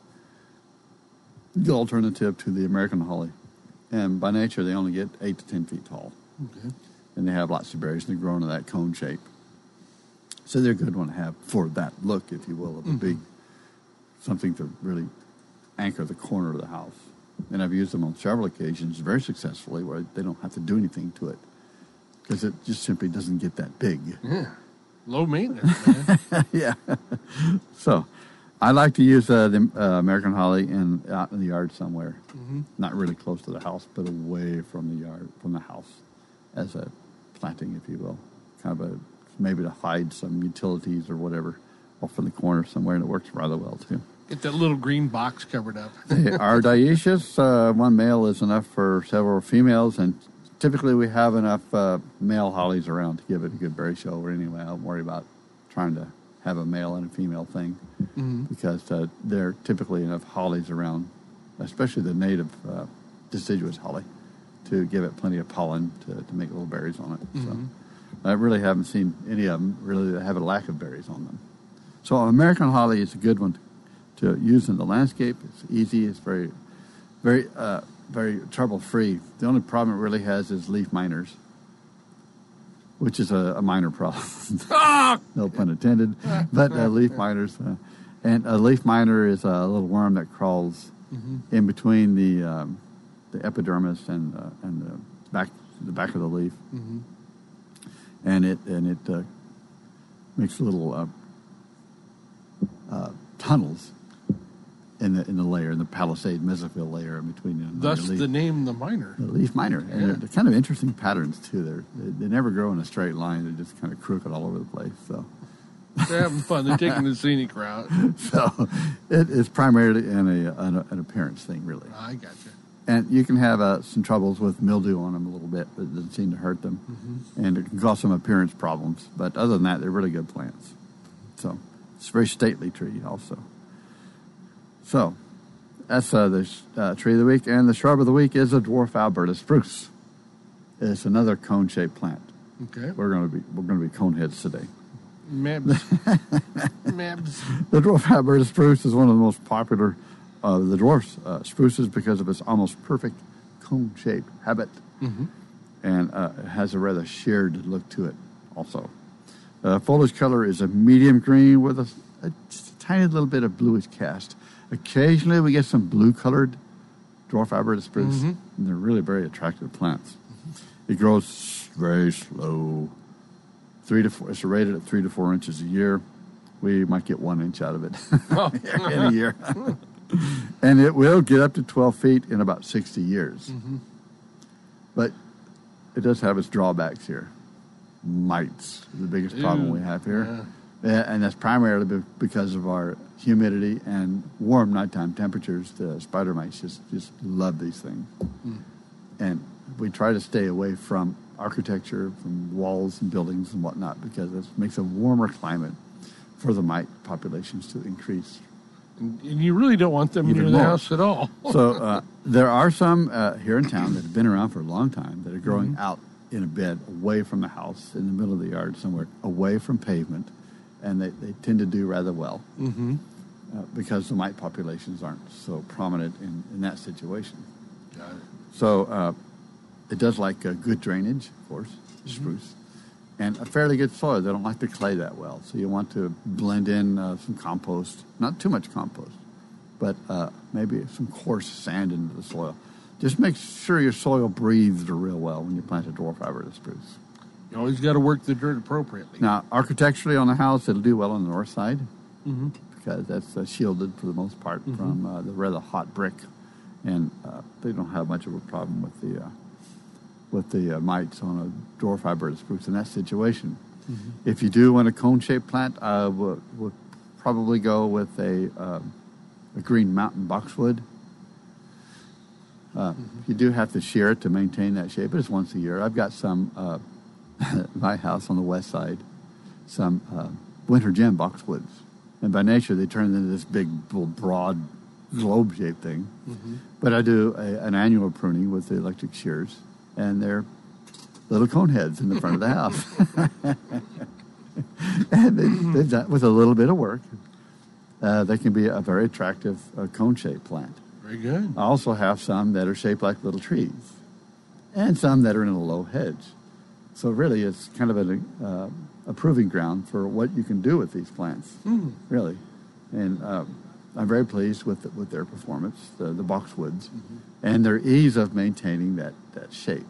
B: the alternative to the American holly. And by nature, they only get eight to ten feet tall.
O: Okay.
B: And they have lots of berries, and they grow into that cone shape. So they're a good one to have for that look, if you will, of a mm-hmm. big, something to really anchor the corner of the house. And I've used them on several occasions very successfully where they don't have to do anything to it because it just simply doesn't get that big.
O: Yeah. Low maintenance, man.
B: Yeah. So I like to use uh, the uh, American holly in, out in the yard somewhere,
O: mm-hmm.
B: not really close to the house, but away from the yard, from the house, as a planting, if you will, kind of a maybe to hide some utilities or whatever off in the corner somewhere, and it works rather well too.
O: Get that little green box covered up.
B: They are dioecious. Uh, one male is enough for several females, and typically we have enough uh, male hollies around to give it a good berry show. Or anyway, I don't worry about trying to have a male and a female thing
O: mm-hmm.
B: because uh, there are typically enough hollies around, especially the native uh, deciduous holly, to give it plenty of pollen to, to make little berries on it.
O: Mm-hmm.
B: So I really haven't seen any of them really that have a lack of berries on them. So American holly is a good one to use in the landscape. It's easy. It's very, very, uh, very trouble-free. The only problem it really has is leaf miners, which is a, a minor problem. No pun intended. But uh, leaf miners. Uh, and a leaf miner is a little worm that crawls
O: mm-hmm.
B: in between the um, the epidermis and uh, and the back the back of the leaf.
O: Mm-hmm.
B: And it and it uh, makes little uh, uh, tunnels in the in the layer, in the palisade mesophyll layer in between the
O: Thus
B: leaf.
O: the name the miner.
B: The leaf miner.
O: Yeah.
B: And they're, they're kind of interesting patterns too. They're, they they never grow in a straight line. They're just kind of crooked all over the place. So
O: they're having fun. They're taking the scenic route.
B: So it is primarily an, a, an, an appearance thing, really.
O: I gotcha.
B: And you can have uh, some troubles with mildew on them a little bit, but it doesn't seem to hurt them.
O: Mm-hmm.
B: And it can cause some appearance problems. But other than that, they're really good plants. So it's a very stately tree also. So that's uh, the uh, tree of the week. And the shrub of the week is a dwarf Alberta spruce. It's another cone-shaped plant.
O: Okay.
B: We're going to be we're going to be coneheads today.
O: Mebs. Mebs.
B: The dwarf Alberta spruce is one of the most popular of uh, the dwarf uh, spruces because of its almost perfect cone-shaped habit.
O: Mm-hmm.
B: And uh, it has a rather sheared look to it also. Uh, foliage color is a medium green with a, a, just a tiny little bit of bluish cast. Occasionally we get some blue-colored dwarf Alberta spruce,
O: mm-hmm.
B: and they're really very attractive plants. Mm-hmm. It grows very slow. Three to four, it's rated at three to four inches a year. We might get one inch out of it
O: oh.
B: in a year. And it will get up to twelve feet in about sixty years.
O: Mm-hmm.
B: But it does have its drawbacks here. Mites, the biggest
O: Ew.
B: problem we have here.
O: Yeah.
B: And that's primarily because of our humidity and warm nighttime temperatures. The spider mites just, just love these things.
O: Mm.
B: And we try to stay away from architecture, from walls and buildings and whatnot, because it makes a warmer climate for the mite populations to increase.
O: And you really don't want them
B: Even
O: near the
B: more.
O: house at all.
B: So uh, there are some uh, here in town that have been around for a long time that are growing
O: Mm-hmm.
B: out in a bed away from the house, in the middle of the yard somewhere, away from pavement, and they, they tend to do rather well
O: Mm-hmm.
B: uh, because the mite populations aren't so prominent in, in that situation.
O: Got it.
B: So uh, it does like uh, good drainage, of course, spruce, and a fairly good soil. They don't like the clay that well, so you want to blend in uh, some compost, not too much compost, but uh, maybe some coarse sand into the soil. Just make sure your soil breathes real well when you plant a dwarf Alberta spruce.
O: You always got to work the dirt appropriately.
B: Now, architecturally on the house, it'll do well on the north side
O: Mm-hmm.
B: because that's uh, shielded for the most part
O: Mhm.
B: from uh, the rather hot brick, and uh, they don't have much of a problem with the uh, with the uh, mites on a dwarf Alberta spruce in that situation.
O: Mhm.
B: If you do want a cone-shaped plant, I would, would probably go with a, um, a green mountain boxwood. Uh, you do have to shear it to maintain that shape, but it's once a year. I've got some, uh, my house on the west side, some uh, winter gem boxwoods. And by nature, they turn into this big, broad, globe-shaped thing. Mm-hmm. But I do a, an annual pruning with the electric shears, and they're little cone heads in the front of the house. And they, they've done, with a little bit of work, uh, they can be a very attractive uh, cone-shaped plant.
O: Very good.
B: I also have some that are shaped like little trees, and some that are in a low hedge. So really, it's kind of a, uh, a proving ground for what you can do with these plants, mm. really. And uh, I'm very pleased with the, with their performance, the, the boxwoods, mm-hmm. and their ease of maintaining that, that shape.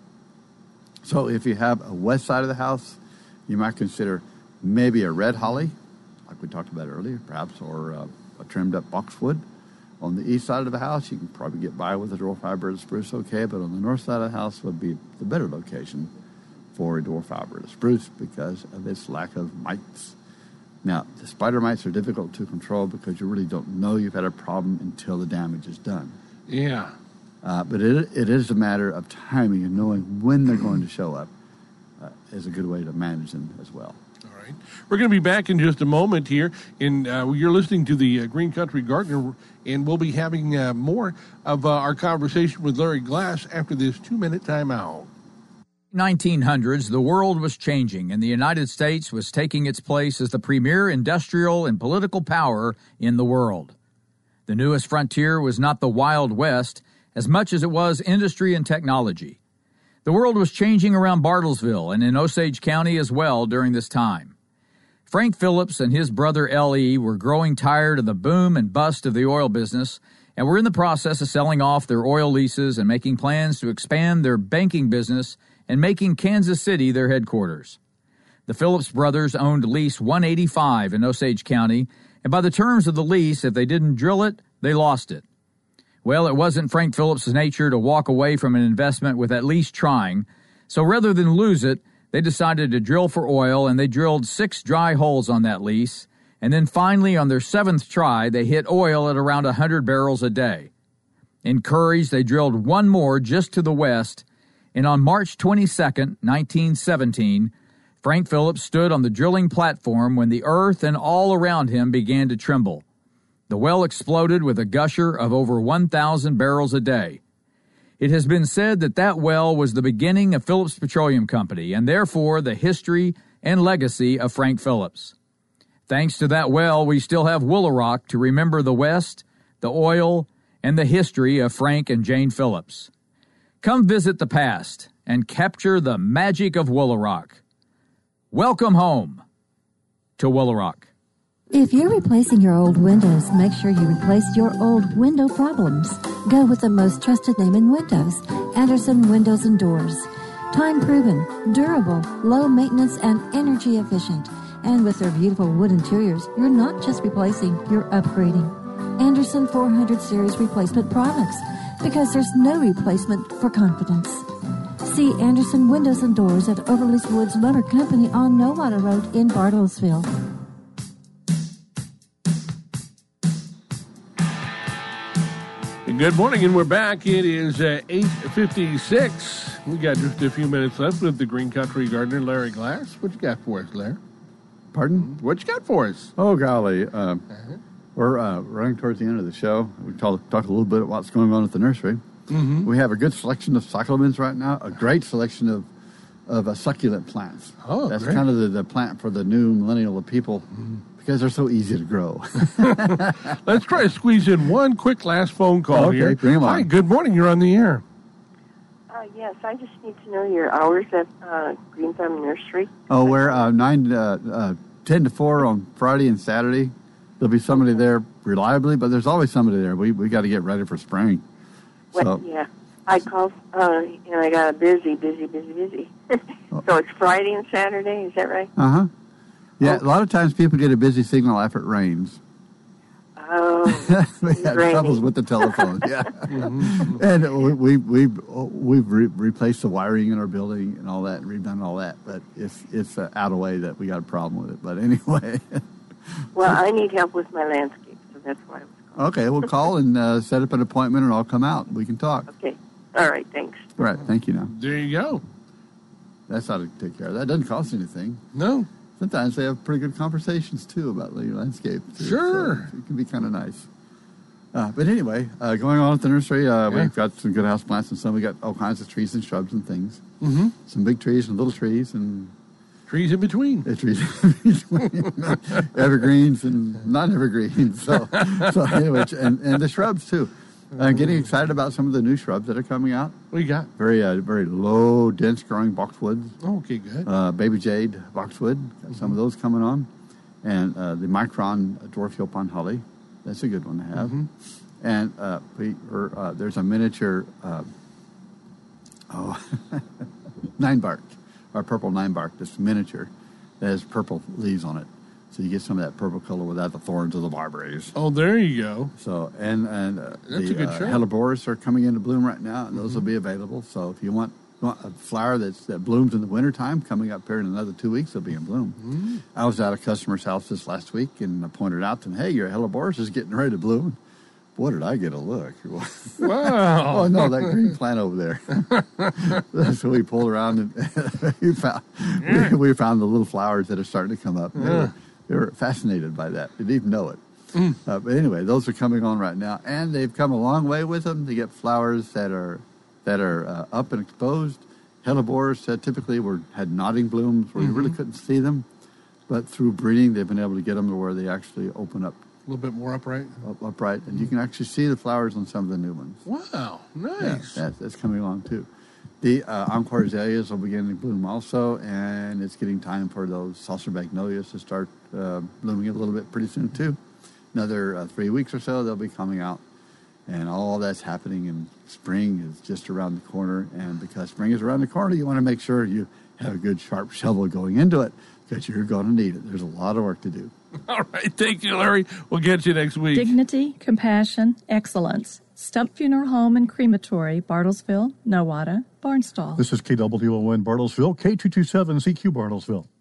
B: So if you have a west side of the house, you might consider maybe a red holly, like we talked about earlier, perhaps, or uh, a trimmed up boxwood. On the east side of the house, you can probably get by with a dwarf hybrid spruce okay, but on the north side of the house would be the better location for a dwarf hybrid spruce because of its lack of mites. Now, the spider mites are difficult to control because you really don't know you've had a problem until the damage is done.
O: Yeah.
B: Uh, but it, it is a matter of timing and knowing when they're going to show up uh, is a good way to manage them as well.
O: All right. We're going to be back in just a moment here. And uh, you're listening to the uh, Green Country Gardener, and we'll be having uh, more of uh, our conversation with Larry Glass after this two-minute timeout.
P: nineteen hundreds, the world was changing, and the United States was taking its place as the premier industrial and political power in the world. The newest frontier was not the Wild West as much as it was industry and technology. The world was changing around Bartlesville and in Osage County as well during this time. Frank Phillips and his brother L E were growing tired of the boom and bust of the oil business and were in the process of selling off their oil leases and making plans to expand their banking business and making Kansas City their headquarters. The Phillips brothers owned lease one eighty-five in Osage County, and by the terms of the lease, if they didn't drill it, they lost it. Well, it wasn't Frank Phillips' nature to walk away from an investment with at least trying, so rather than lose it, they decided to drill for oil, and they drilled six dry holes on that lease, and then finally, on their seventh try, they hit oil at around one hundred barrels a day. Encouraged, they drilled one more just to the west, and on March twenty-second, nineteen seventeen, Frank Phillips stood on the drilling platform when the earth and all around him began to tremble. The well exploded with a gusher of over one thousand barrels a day. It has been said that that well was the beginning of Phillips Petroleum Company and therefore the history and legacy of Frank Phillips. Thanks to that well, we still have Woolaroc to remember the West, the oil, and the history of Frank and Jane Phillips. Come visit the past and capture the magic of Woolaroc. Welcome home to Woolaroc.
E: If you're replacing your old windows, make sure you replace your old window problems. Go with the most trusted name in windows, Andersen Windows and Doors. Time-proven, durable, low maintenance, and energy efficient. And with their beautiful wood interiors, you're not just replacing, you're upgrading. Andersen four hundred series replacement products, because there's no replacement for confidence. See Andersen Windows and Doors at Overleys Woods Lumber Company on Nowata Road in Bartlesville.
O: Good morning, and we're back. It is uh, eight fifty-six. We got just a few minutes left with the Green Country Gardener, Larry Glass. What you got for us, Larry?
B: Pardon?
O: What you got for us?
B: Oh, golly. Uh, uh-huh. We're uh, running towards the end of the show. We talk, talk a little bit about what's going on at the nursery. Mm-hmm. We have a good selection of cyclamens right now, a great selection of of uh, succulent plants.
O: Oh,
B: That's
O: great.
B: kind of the, the plant for the new millennial of people. Mm-hmm. Because they're so easy to grow.
O: Let's try to squeeze in one quick last phone call
B: okay,
O: here.
B: Bring 'em on.
O: Hi, good morning. You're on the air.
Q: Uh, yes, I just need to know your hours at uh, Green Thumb Nursery.
B: Oh, we're uh, nine, uh, uh, ten to four on Friday and Saturday. There'll be somebody there reliably, but there's always somebody there. We we got to get ready for spring.
Q: Well,
B: So,
Q: yeah, I called uh, and I got a busy, busy, busy, busy. So it's Friday and Saturday. Is that right?
B: uh huh. Yeah, a lot of times people get a busy signal after it rains.
Q: Oh,
B: we had
Q: raining.
B: troubles with the telephone. Yeah, mm-hmm. And we we we we've re- replaced the wiring in our building and all that, and redone all that. But it's it's uh, out of way that we got a problem with it. But anyway.
Q: Well, I need help with my landscape, so that's why I was
B: Okay, we'll call and uh, set up an appointment, and I'll come out. We can talk.
Q: Okay. All right, thanks.
B: All right, thank you now.
O: There you go.
B: That's how to take care of that. That doesn't cost anything.
O: No.
B: Sometimes they have pretty good conversations, too, about the landscape. Too,
O: sure.
B: So it can be kind of nice. Uh, but anyway, uh, going on at the nursery, uh, yeah. we've got some good house plants and some. We got all kinds of trees and shrubs and things.
O: Mm-hmm.
B: Some big trees and little trees and
O: trees in between.
B: Uh, trees in between. Evergreens and non-evergreens. So, so anyway, and, and the shrubs too. I'm getting excited about some of the new shrubs that are coming out.
O: What you got?
B: Very, uh, very low, dense growing boxwoods.
O: Oh, okay, good.
B: Uh, baby jade boxwood. Got mm-hmm. some of those coming on, and uh, the micron dwarf yopon holly. That's a good one to have. Mm-hmm. And uh, we, or, uh, there's a miniature, uh, oh, nine bark, or purple nine bark. This miniature that has purple leaves on it. So you get some of that purple color without the thorns of the barberries.
O: Oh, there you go.
B: So and and uh,
O: that's
B: the
O: a good
B: uh,
O: show.
B: hellebores are coming into bloom right now, and those mm-hmm. will be available. So if you want, want a flower that's that blooms in the wintertime, coming up here in another two weeks, they'll be in bloom.
O: Mm-hmm.
B: I was at a customer's house this last week, and I pointed out to them, "Hey, your hellebores is getting ready to bloom." Boy, did I get a look.
O: Wow.
B: Oh, no, that green plant over there. So we pulled around, and we found, we, we found the little flowers that are starting to come up. They, yeah. were, they were fascinated by that. They didn't even know it. Mm. Uh, but anyway, those are coming on right now. And they've come a long way with them to get flowers that are that are uh, up and exposed. Hellebores uh, typically were had nodding blooms where mm-hmm. you really couldn't see them. But through breeding, they've been able to get them to where they actually open up.
O: A little bit more upright?
B: Up, upright. And you can actually see the flowers on some of the new ones.
O: Wow, nice.
B: Yeah, that's, that's coming along, too. The uh, encore azaleas will begin to bloom also, and it's getting time for those saucer magnolias to start uh, blooming a little bit pretty soon, too. Another uh, three weeks or so, they'll be coming out. And all that's happening, and spring is just around the corner. And because spring is around the corner, you want to make sure you have a good, sharp shovel going into it, because you're going to need it. There's a lot of work to do.
O: All right. Thank you, Larry. We'll get you next week.
R: Dignity, compassion, excellence. Stump Funeral Home and Crematory, Bartlesville, Nowata, Barnstall.
C: This is K W O N Bartlesville, K two two seven C Q Bartlesville.